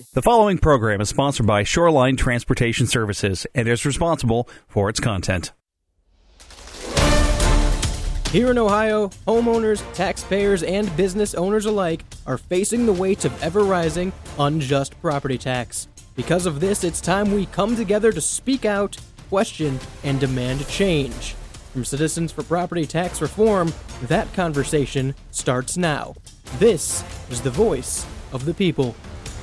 The following program is sponsored by Shoreline Transportation Services and is responsible for its content. Here in Ohio, homeowners, taxpayers, and business owners alike are facing the weight of ever-rising, unjust property tax. Because of this, it's time we come together to speak out, question, and demand change. From Citizens for Property Tax Reform, that conversation starts now. This is the voice of the people.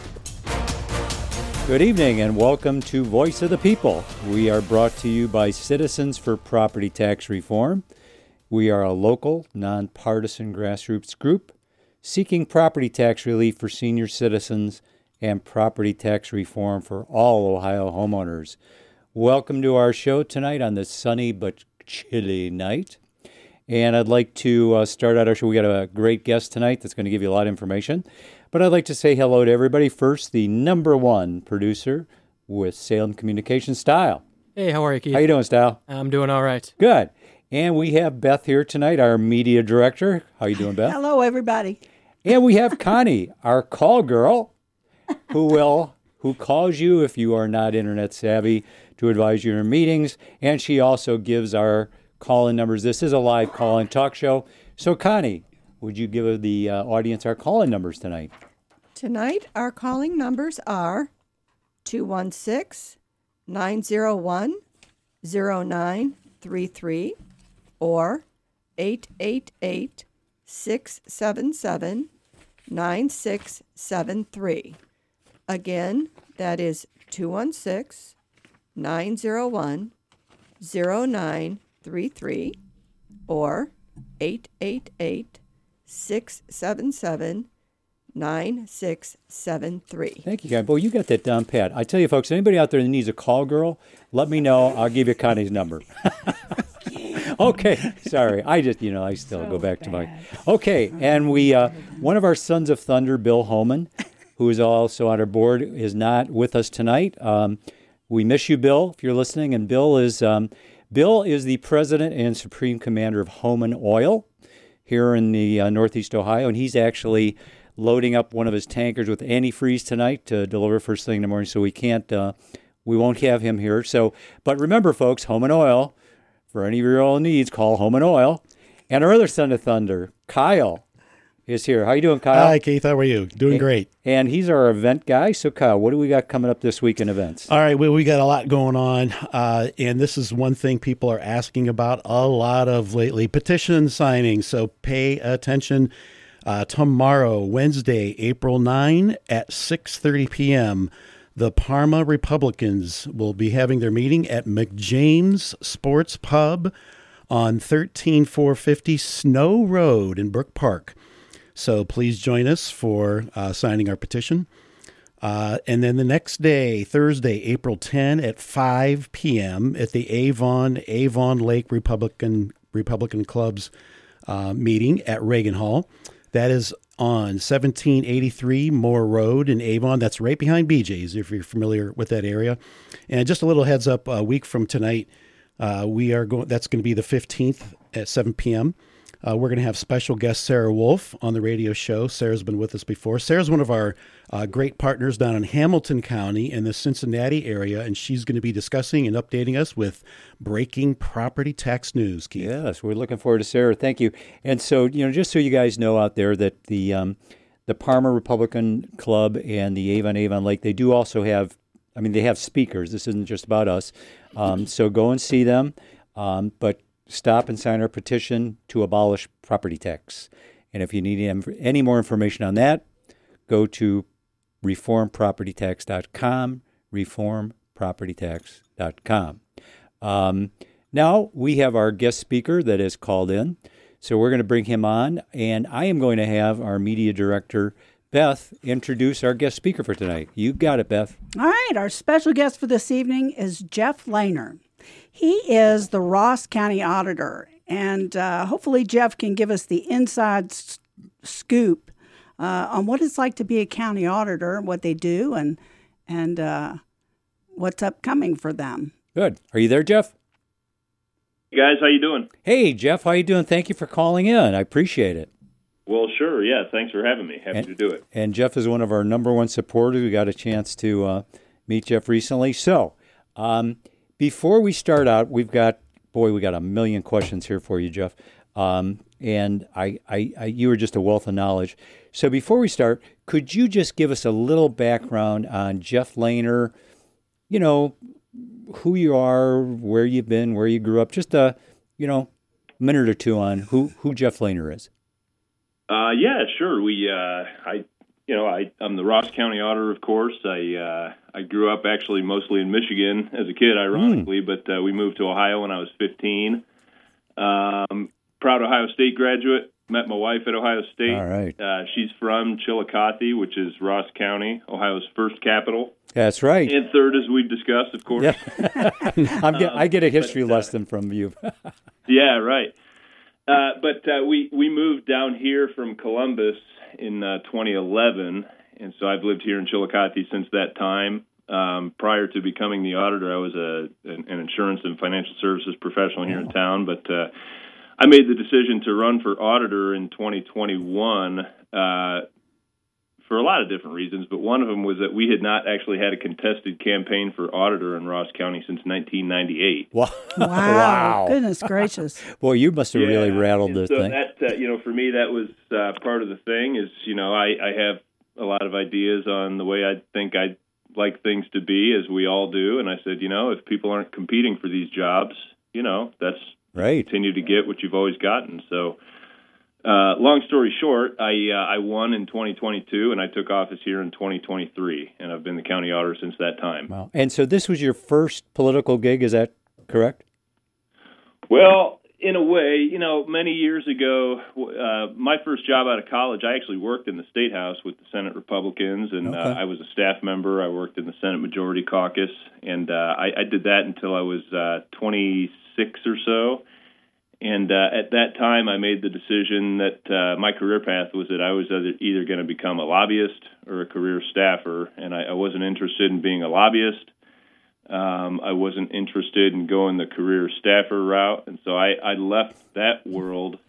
Good evening and welcome to Voice of the People. We are brought to you by Citizens for Property Tax Reform. We are a local, nonpartisan grassroots group seeking property tax relief for senior citizens and property tax reform for all Ohio homeowners. Welcome to our show tonight on this sunny but chilly night. And I'd like to start out our show. We got a great guest tonight that's going to give you a lot of information. But I'd like to say hello to everybody. First, the number one producer with Salem Communication, Style. Hey, how are you, Keith? How you doing, Style? I'm doing all right. Good. And we have Beth here tonight, our media director. How you doing, Beth? Hello, everybody. And we have Connie, our call girl, who calls you if you are not internet savvy to advise you in her meetings. And she also gives our call-in numbers. This is a live call-in talk show. So, Connie, would you give the audience our call-in numbers tonight? Tonight, our calling numbers are 216-901-0933 or 888-677-9673. Again, that is 216-901-0933 or 888-677-9673. Thank you, guys. Boy, you got that down pat. I tell you, folks, anybody out there that needs a call girl, let me know. I'll give you Connie's number. Okay, sorry. I still go back to my... Okay, and we, one of our Sons of Thunder, Bill Homan, who is also on our board, is not with us tonight. We miss you, Bill, if you're listening. And Bill is the president and supreme commander of Homan Oil here in the Northeast Ohio, and he's actually loading up one of his tankers with antifreeze tonight to deliver first thing in the morning. So we won't have him here. So, but remember, folks, Homan Oil. For any of your oil needs, call Homan Oil. And our other Son of Thunder, Kyle, is here. How you doing, Kyle? Hi, Keith. How are you? Doing great. And he's our event guy. So, Kyle, what do we got coming up this week in events? All right. Well, we got a lot going on. And this is one thing people are asking about a lot of lately, petition signing. So pay attention. Tomorrow, Wednesday, April 9 at 6:30 p.m., the Parma Republicans will be having their meeting at McJames Sports Pub on 13450 Snow Road in Brook Park. So please join us for signing our petition. And then the next day, Thursday, April 10 at 5 p.m. at the Avon Lake Republican Club's meeting at Reagan Hall. That is on 1783 Moore Road in Avon. That's right behind BJ's, if you're familiar with that area. And just a little heads up, a week from tonight, that's going to be the 15th at 7 p.m. We're going to have special guest Sarah Wolf on the radio show. Sarah's been with us before. Sarah's one of our great partners down in Hamilton County in the Cincinnati area, and she's going to be discussing and updating us with breaking property tax news, Keith. Yes, we're looking forward to Sarah. Thank you. And so, just so you guys know out there that the Parma Republican Club and the Avon Lake, they do also have, they have speakers. This isn't just about us. So go and see them. But stop and sign our petition to abolish property tax. And if you need any more information on that, go to reformpropertytax.com, reformpropertytax.com. Now we have our guest speaker that has called in. So we're going to bring him on, and I am going to have our media director, Beth, introduce our guest speaker for tonight. You got it, Beth. All right. Our special guest for this evening is Jeff Lehner. He is the Ross County Auditor, and hopefully Jeff can give us the inside scoop on what it's like to be a county auditor, what they do, and what's upcoming for them. Good. Are you there, Jeff? Hey guys, how you doing? Hey, Jeff, how you doing? Thank you for calling in. I appreciate it. Well, sure. Yeah. Thanks for having me. Happy to do it. And Jeff is one of our number one supporters. We got a chance to meet Jeff recently. So before we start out, we got a million questions here for you, Jeff. And you were just a wealth of knowledge. So before we start, could you just give us a little background on Jeff Lehner, you know, who you are, where you've been, where you grew up, just a minute or two on who Jeff Lehner is. Yeah, sure. I'm the Ross County auditor, of course. I grew up actually mostly in Michigan as a kid, ironically, but we moved to Ohio when I was 15. Proud Ohio State graduate. Met my wife at Ohio State. All right. She's from Chillicothe, which is Ross County, Ohio's first capital. That's right. And third, as we've discussed, of course. Yeah. I get a history lesson from you. Yeah, right. But we moved down here from Columbus in 2011, and so I've lived here in Chillicothe since that time. Prior to becoming the auditor, I was an insurance and financial services professional here in town, but I made the decision to run for auditor in 2021 for a lot of different reasons, but one of them was that we had not actually had a contested campaign for auditor in Ross County since 1998. Wow. Goodness gracious. Boy, you must have really rattled this so thing. That, for me, that was part of the thing is, I have a lot of ideas on the way I think I'd like things to be, as we all do. And I said, if people aren't competing for these jobs, that's right. Continue to get what you've always gotten. So long story short, I won in 2022, and I took office here in 2023, and I've been the county auditor since that time. Wow. And so this was your first political gig, is that correct? Well, in a way, many years ago, my first job out of college, I actually worked in the State House with the Senate Republicans, and I was a staff member. I worked in the Senate Majority Caucus, and I did that until I was 26 or so. And at that time, I made the decision that my career path was that I was either going to become a lobbyist or a career staffer, and I wasn't interested in being a lobbyist. I wasn't interested in going the career staffer route, and so I left that world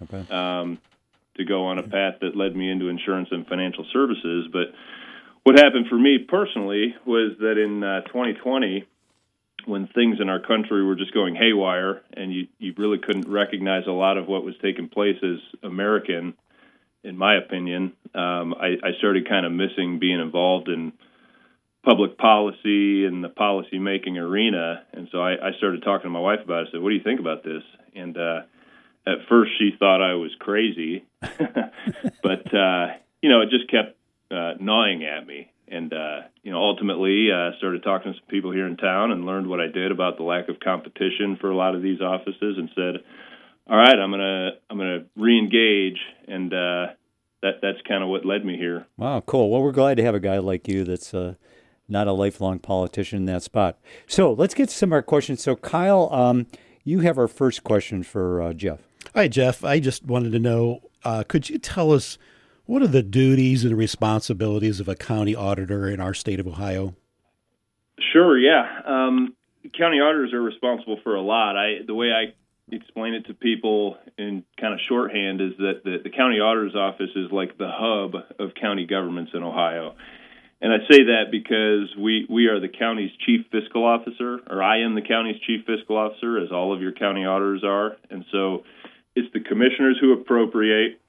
to go on a path that led me into insurance and financial services. But what happened for me personally was that in 2020, when things in our country were just going haywire, and you really couldn't recognize a lot of what was taking place as American, in my opinion, I started kind of missing being involved in public policy and the policy-making arena. And so I started talking to my wife about it. I said, what do you think about this? And at first she thought I was crazy, but, it just kept gnawing at me. And, ultimately started talking to some people here in town and learned what I did about the lack of competition for a lot of these offices, and said, all right, I'm gonna re-engage. And that's kind of what led me here. Wow, cool. Well, we're glad to have a guy like you that's not a lifelong politician in that spot. So let's get to some of our questions. So Kyle, you have our first question for Jeff. Hi, Jeff. I just wanted to know, could you tell us what are the duties and responsibilities of a county auditor in our state of Ohio? Sure, yeah. County auditors are responsible for a lot. The way I explain it to people in kind of shorthand is that the county auditor's office is like the hub of county governments in Ohio. And I say that because we are the county's chief fiscal officer, or I am the county's chief fiscal officer, as all of your county auditors are. And so it's the commissioners who appropriate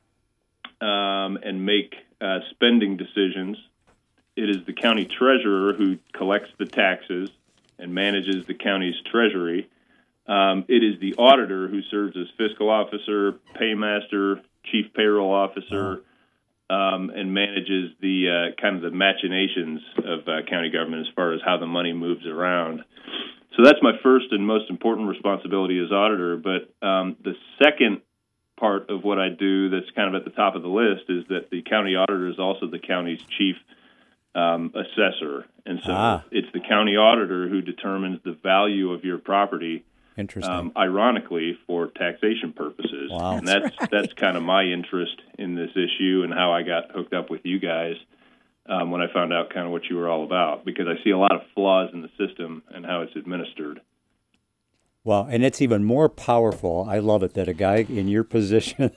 and make spending decisions. It is the county treasurer who collects the taxes and manages the county's treasury. It is the auditor who serves as fiscal officer, paymaster, chief payroll officer, and manages the kind of the machinations of county government as far as how the money moves around. So that's my first and most important responsibility as auditor. But the second part of what I do that's kind of at the top of the list is that the county auditor is also the county's chief assessor. And so it's the county auditor who determines the value of your property, ironically, for taxation purposes. Wow. And that's kind of my interest in this issue and how I got hooked up with you guys when I found out kind of what you were all about, because I see a lot of flaws in the system and how it's administered. Wow, and it's even more powerful. I love it that a guy in your position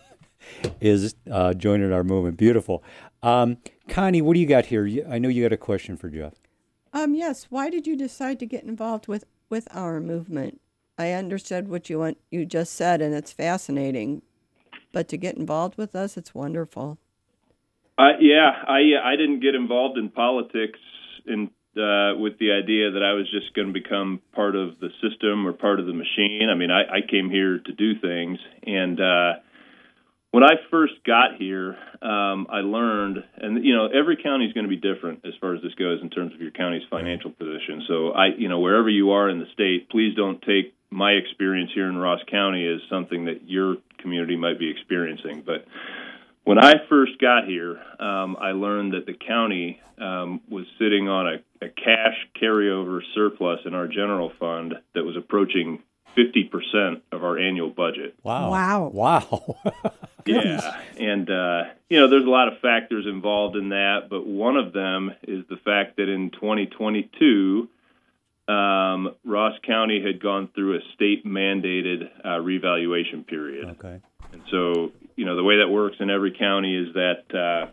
is joining our movement. Beautiful. Connie, what do you got here? I know you got a question for Jeff. Yes. Why did you decide to get involved with our movement? I understood what you just said, and it's fascinating. But to get involved with us, it's wonderful. I didn't get involved in politics with the idea that I was just going to become part of the system or part of the machine. I mean, I came here to do things, and when I first got here, I learned, and every county is going to be different as far as this goes in terms of your county's financial position. So wherever you are in the state, please don't take my experience here in Ross County as something that your community might be experiencing. But when I first got here, I learned that the county was sitting on a cash carryover surplus in our general fund that was approaching 50% of our annual budget. Wow. Yeah, and there's a lot of factors involved in that, but one of them is the fact that in 2022, Ross County had gone through a state-mandated revaluation period. Okay. And so, the way that works in every county is that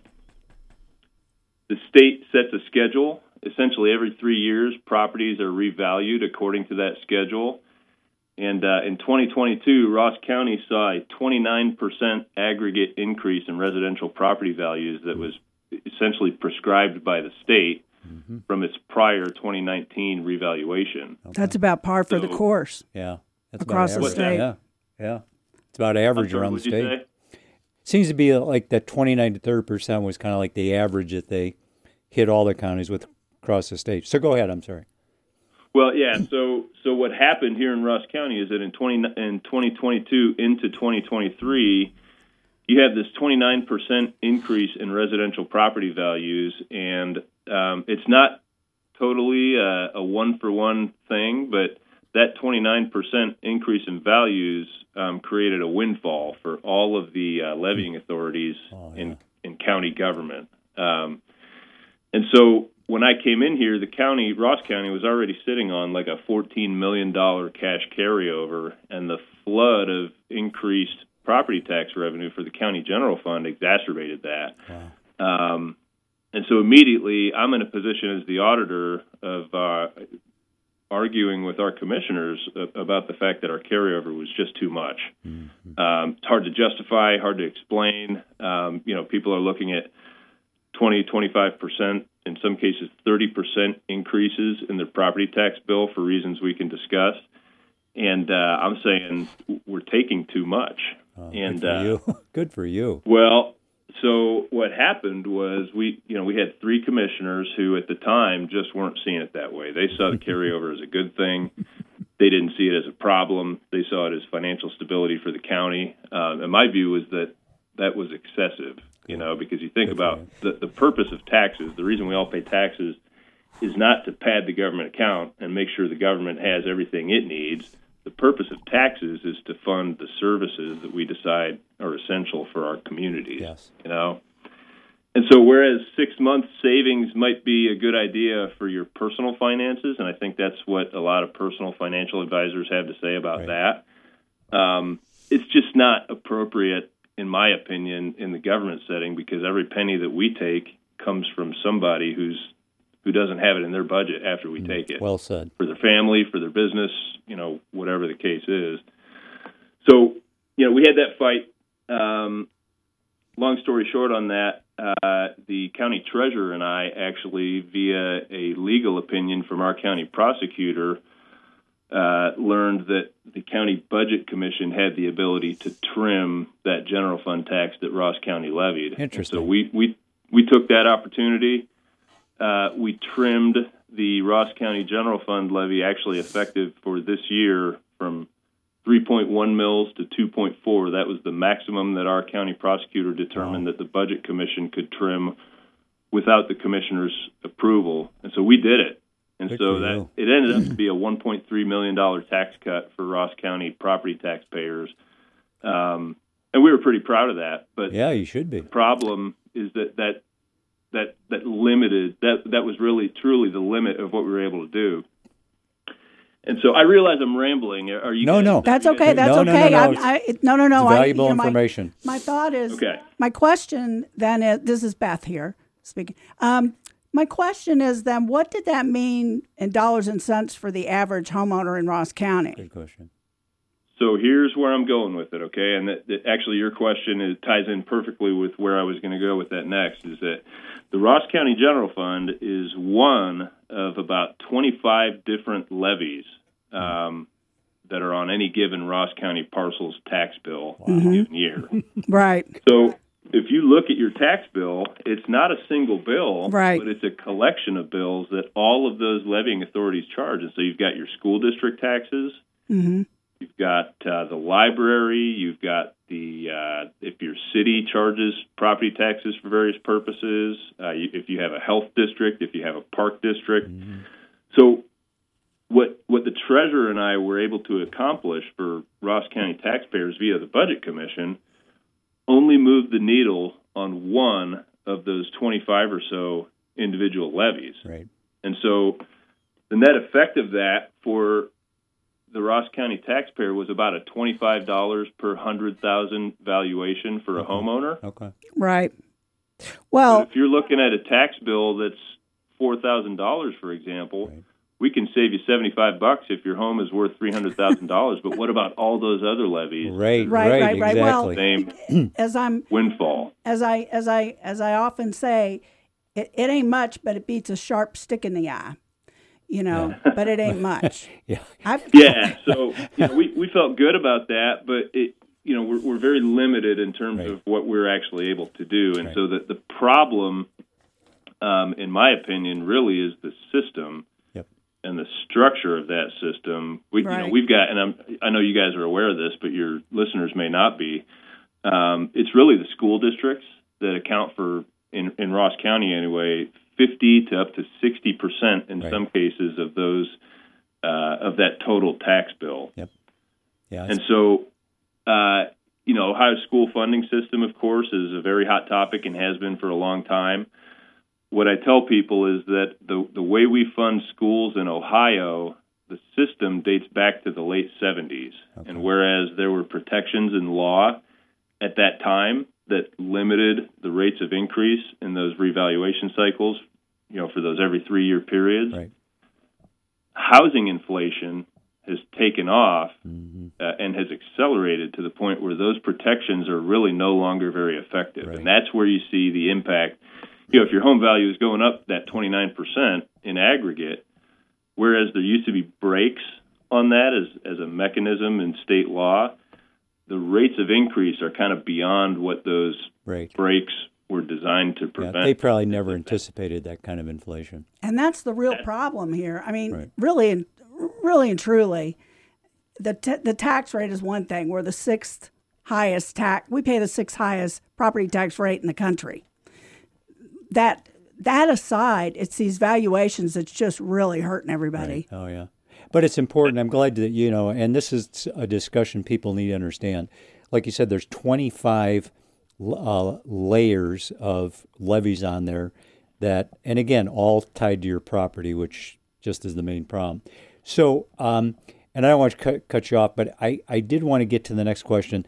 the state sets a schedule. Essentially, every 3 years, properties are revalued according to that schedule. And in 2022, Ross County saw a 29% aggregate increase in residential property values that was essentially prescribed by the state from its prior 2019 revaluation. Okay. That's about par for the course. Yeah. That's across the state. Yeah. It's about average around the state. Seems to be like that 29 to 30% was kind of like the average that they hit all the counties with across the state. So go ahead. I'm sorry. Well, yeah. So what happened here in Ross County is that in 2022 into 2023, you have this 29% increase in residential property values, and it's not totally a one-for-one thing, but that 29% increase in values created a windfall for all of the levying authorities in county government. And so when I came in here, Ross County was already sitting on like a $14 million cash carryover, and the flood of increased property tax revenue for the county general fund exacerbated that. Wow. And so immediately I'm in a position as the auditor of arguing with our commissioners about the fact that our carryover was just too much. Mm-hmm. It's hard to justify, hard to explain. People are looking at 20, 25%, in some cases 30% increases in their property tax bill for reasons we can discuss. And I'm saying we're taking too much. Good for you. Good for you. Well, so what happened was we had three commissioners who at the time just weren't seeing it that way. They saw the carryover as a good thing. They didn't see it as a problem. They saw it as financial stability for the county. And my view was that was excessive, because you think about the purpose of taxes. The reason we all pay taxes is not to pad the government account and make sure the government has everything it needs. The purpose of taxes is to fund the services that we decide are essential for our communities. Yes. And so whereas 6 months savings might be a good idea for your personal finances, and I think that's what a lot of personal financial advisors have to say about that, it's just not appropriate, in my opinion, in the government setting, because every penny that we take comes from somebody who doesn't have it in their budget after we take it. Well said. For their family, for their business, whatever the case is. So, we had that fight. Long story short on that, the county treasurer and I actually, via a legal opinion from our county prosecutor, learned that the county budget commission had the ability to trim that general fund tax that Ross County levied. Interesting. So we took that opportunity. We trimmed the Ross County General Fund levy, actually effective for this year, from 3.1 mils to 2.4. That was the maximum that our county prosecutor determined that the Budget Commission could trim without the commissioner's approval. And so we did it. And so that it ended up to be a $1.3 million tax cut for Ross County property taxpayers. And we were pretty proud of that. But yeah, you should be. The problem is that limited, that was really truly the limit of what we were able to do. And so I realize I'm rambling. Are you? No. That's okay. That's No. okay. No. No. It's valuable information. My thought is, Okay. my question then is, this is Beth here speaking. My question is then, what did that mean in dollars and cents for the average homeowner in Ross County? Good question. So here's where I'm going with it, okay? And that actually your question ties in perfectly with where I was going to go with that next, is that the Ross County General Fund is one of about 25 different levies that are on any given Ross County parcel's tax bill in a given year. Right. So if you look at your tax bill, it's not a single bill, Right. but it's a collection of bills that all of those levying authorities charge. And so you've got your school district taxes, you've got the library, you've got the if your city charges property taxes for various purposes, if you have a health district, if you have a park district. So what the treasurer and I were able to accomplish for Ross County taxpayers via the Budget Commission only moved the needle on one of those 25 or so individual levies. Right. And so the net effect of that for the Ross County taxpayer was about a $25 per 100,000 valuation for a homeowner. Okay. Right. But Well, if you're looking at a tax bill that's $4,000, for example, Right. we can save you $75 if your home is worth $300,000. But what about all those other levies? Right. Right. Well, Exactly. Same as windfall. I often say, it ain't much, but it beats a sharp stick in the eye. But it ain't much. Yeah. Yeah, so we felt good about that, but we're very limited in terms Right. of what we're actually able to do, and Right. so the problem, in my opinion, really is the system Yep. and the structure of that system. We've got, and I know you guys are aware of this, but your listeners may not be. It's really the school districts that account for, in Ross County anyway, 50 to up to 60% in Right. some cases of those of that total tax bill. Yep. Yeah. And so, Ohio's school funding system, of course, is a very hot topic and has been for a long time. What I tell people is that the way we fund schools in Ohio, the system dates back to the late 70s. Okay. And whereas there were protections in law at that time that limited the rates of increase in those revaluation cycles, for those every 3-year periods, Right. housing inflation has taken off Mm-hmm. and has accelerated to the point where those protections are really no longer very effective. Right. And that's where you see the impact. If your home value is going up that 29% in aggregate, whereas there used to be breaks on that as a mechanism in state law, the rates of increase are kind of beyond what those Right. breaks were designed to Yeah, prevent. they probably never anticipated that kind of inflation. And that's the real problem here. I mean, Right. really and truly, the tax rate is one thing. We're the sixth highest tax. We pay the sixth highest property tax rate in the country. That aside, it's these valuations that's just really hurting everybody. Right. Oh, yeah. But it's important. I'm glad that, and this is a discussion people need to understand. Like you said, there's 25 layers of levies on there that, and again, all tied to your property, which just is the main problem. So, and I don't want to cut you off, but I did want to get to the next question.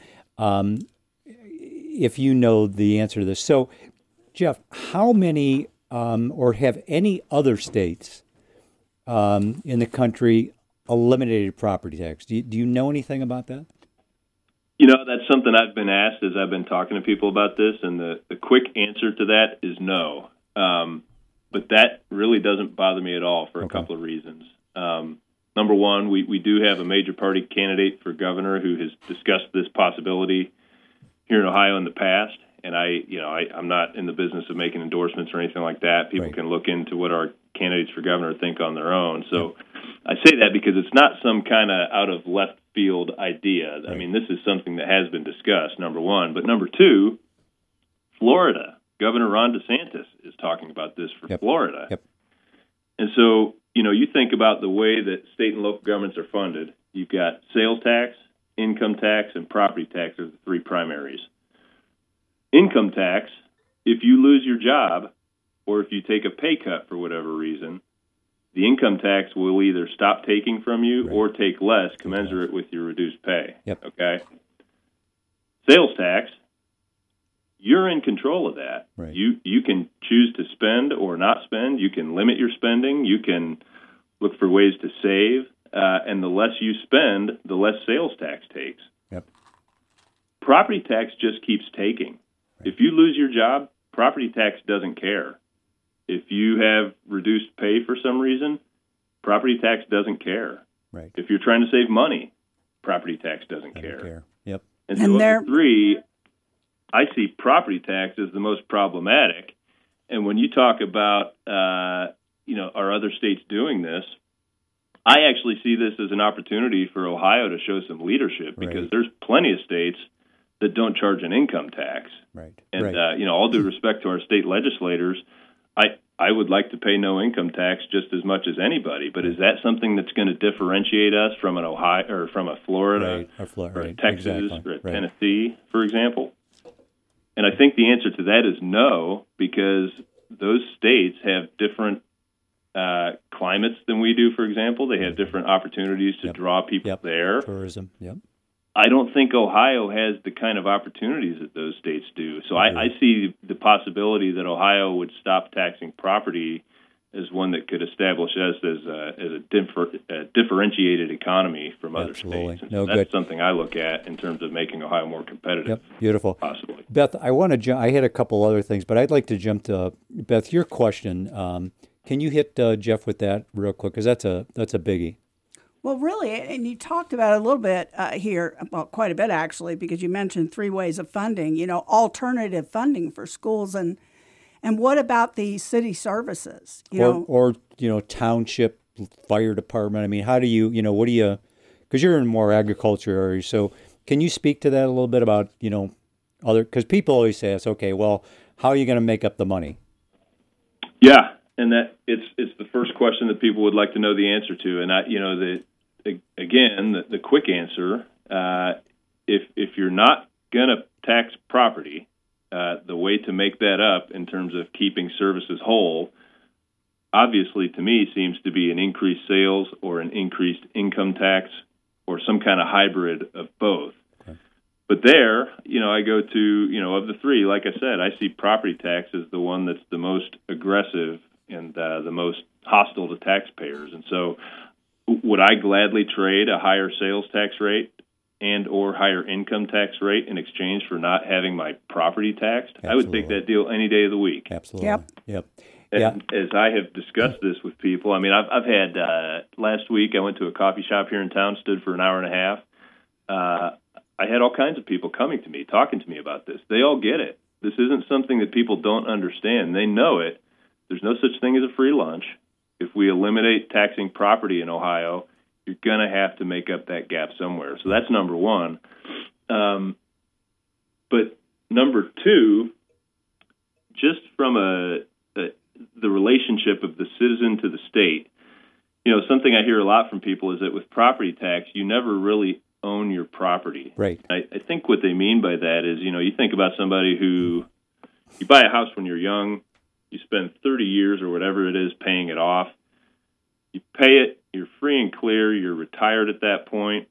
If you know the answer to this. So, Jeff, how many or have any other states in the country eliminated property tax? Do you know anything about that? That's something I've been asked as I've been talking to people about this, and the quick answer to that is no. But that really doesn't bother me at all for a couple of reasons. Number one, we do have a major party candidate for governor who has discussed this possibility here in Ohio in the past, and I'm not in the business of making endorsements or anything like that. People Right. can look into what our candidates for governor think on their own. So I say that because it's not some kind of out of left field idea. Right. I mean, this is something that has been discussed, number one. But number two, Florida, Governor Ron DeSantis is talking about this for Florida. Yep. And so, you think about the way that state and local governments are funded. You've got sales tax, income tax, and property tax are the three primaries. Income tax, if you lose your job or if you take a pay cut for whatever reason, the income tax will either stop taking from you or take less commensurate with your reduced pay. Yep. Okay? Sales tax, you're in control of that. Right. You can choose to spend or not spend. You can limit your spending. You can look for ways to save. And the less you spend, the less sales tax takes. Yep. Property tax just keeps taking. Right. If you lose your job, property tax doesn't care. If you have reduced pay for some reason, property tax doesn't care. Right. If you're trying to save money, property tax doesn't care. Yep. And so of the three, I see property tax as the most problematic. And when you talk about, are other states doing this, I actually see this as an opportunity for Ohio to show some leadership because there's plenty of states that don't charge an income tax. Right. And, all due respect to our state legislators, I would like to pay no income tax just as much as anybody. But is that something that's going to differentiate us from an Ohio or from a Florida or a Texas or a Tennessee, for example? And I think the answer to that is no, because those states have different climates than we do, for example. They have different opportunities to draw people there. Tourism, I don't think Ohio has the kind of opportunities that those states do. So I see the possibility that Ohio would stop taxing property as one that could establish us as a differentiated economy from other states. And so that's something I look at in terms of making Ohio more competitive. Yep, beautiful. Possibly. Beth, I had a couple other things, but I'd like to jump to, Beth, your question. Can you hit Jeff with that real quick? Because that's a biggie. Well, really, and you talked about it a little bit here, well, quite a bit actually, because you mentioned 3 ways of funding, alternative funding for schools. And what about the city services? Or township fire department? I mean, how do you, what do you, because you're in more agriculture area, so can you speak to that a little bit about, because people always say us, okay, well, how are you going to make up the money? Yeah. And that it's the first question that people would like to know the answer to. And the quick answer, if you're not going to tax property, the way to make that up in terms of keeping services whole, obviously to me seems to be an increased sales or an increased income tax or some kind of hybrid of both. Okay. But there, I go to, of the 3, like I said, I see property tax as the one that's the most aggressive and the most hostile to taxpayers. And so would I gladly trade a higher sales tax rate and or higher income tax rate in exchange for not having my property taxed? Absolutely. I would take that deal any day of the week. Absolutely. Yep. And as I have discussed this with people, I mean, I've had, last week I went to a coffee shop here in town, stood for an hour and a half. I had all kinds of people coming to me, talking to me about this. They all get it. This isn't something that people don't understand. They know it. There's no such thing as a free lunch. If we eliminate taxing property in Ohio, you're going to have to make up that gap somewhere. So that's number one. But number 2, just from the relationship of the citizen to the state, something I hear a lot from people is that with property tax, you never really own your property. Right. I think what they mean by that is, you think about somebody who, you buy a house when you're young, you spend 30 years or whatever it is paying it off. You pay it, you're free and clear, you're retired at that point.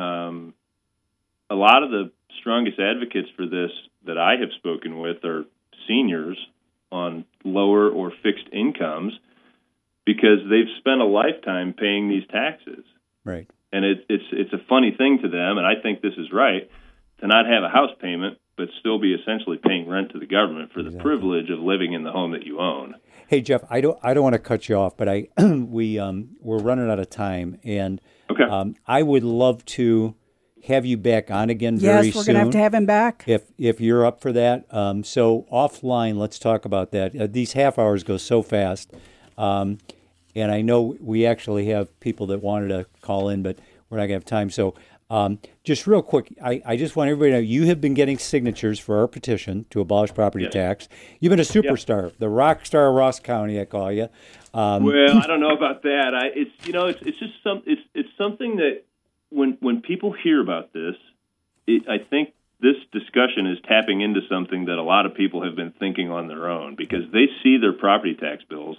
A lot of the strongest advocates for this that I have spoken with are seniors on lower or fixed incomes because they've spent a lifetime paying these taxes. Right. And it's a funny thing to them, and I think this is right, to not have a house payment but still be essentially paying rent to the government for the privilege of living in the home that you own. Hey Jeff, I don't want to cut you off, but we're running out of time, and I would love to have you back on again very soon. Yes, we're going to have him back. If you're up for that. So offline, let's talk about that. These half hours go so fast, and I know we actually have people that wanted to call in, but we're not going to have time. So just real quick, I just want everybody to know you have been getting signatures for our petition to abolish property tax. You've been a superstar, the rock star of Ross County, I call you. Well, I don't know about that. It's something that when people hear about this, I think this discussion is tapping into something that a lot of people have been thinking on their own because they see their property tax bills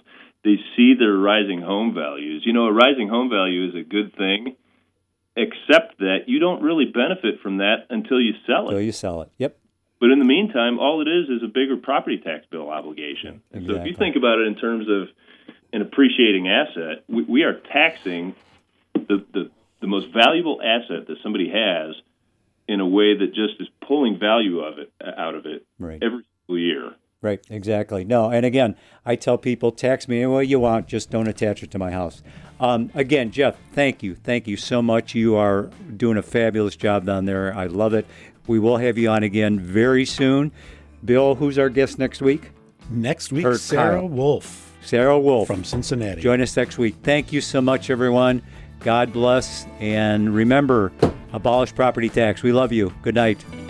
they see their rising home values. A rising home value is a good thing, except that you don't really benefit from that until you sell it. Until you sell it, yep. But in the meantime, all it is a bigger property tax bill obligation. Exactly. So if you think about it in terms of an appreciating asset, we are taxing the most valuable asset that somebody has in a way that just is pulling value out of it every single year. Right, exactly. No, and again, I tell people, tax me any way you want, just don't attach it to my house. Again, Jeff, thank you. Thank you so much. You are doing a fabulous job down there. I love it. We will have you on again very soon. Bill, who's our guest next week? Next week, Or Sarah Kyle. Wolf Sarah Wolf. from Cincinnati. Join us next week. Thank you so much, everyone. God bless. And remember, abolish property tax. We love you. Good night.